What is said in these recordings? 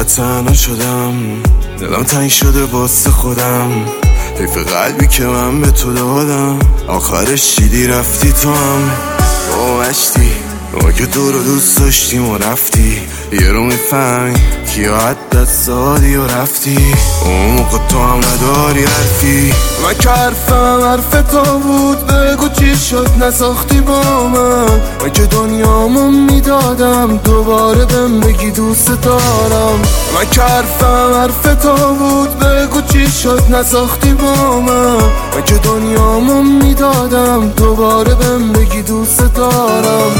تنها شدم، دلم تنگ شده واسه خودم. حیف قلبی که من به تو دادم، آخرش چیدی رفتی تو هم با مشتی. ما که دو رو دوست داشتیم و رفتی، یه رو میفهمی کیا دست دادی و رفتی. اون موقع تو هم نداری حرفی، من که حرفم حرف تو بود. بگو چی شد نساختی با من که دنیامو میدادم دوباره بهم بگی دوست دارم. من که حرفم حرف تو بود. بگو چی شد نساختی با من که دنیامو میدادم دوباره بهم بگی دوست دارم.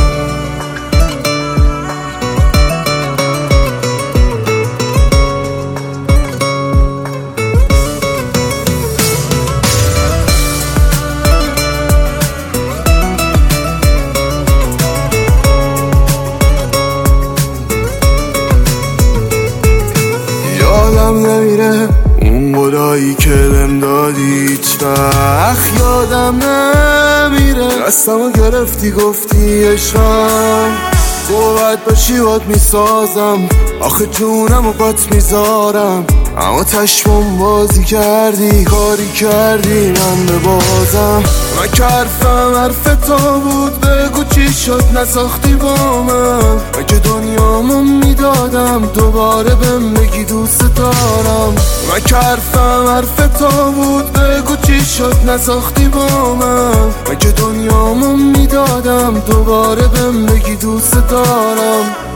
یادم نمیره اون قولایی که بهم دادی، هیچ وقت یادم نمیره. دستمو گرفتی گفتی عشقم، تو باید باشی بات میسازم. آخه جونمو بات میذارم، اما تشمون بازی کردی، کاری کردی من ببازم. من که حرفم حرف تو بود. بگو چی شد نساختی با من که دنیامو میدادم دوباره بهم بگی دوست دارم. من که حرفم حرف تو بود. بگو چی شد نساختی با من که دنیامو میدادم دوباره بهم بگی دوست دارم.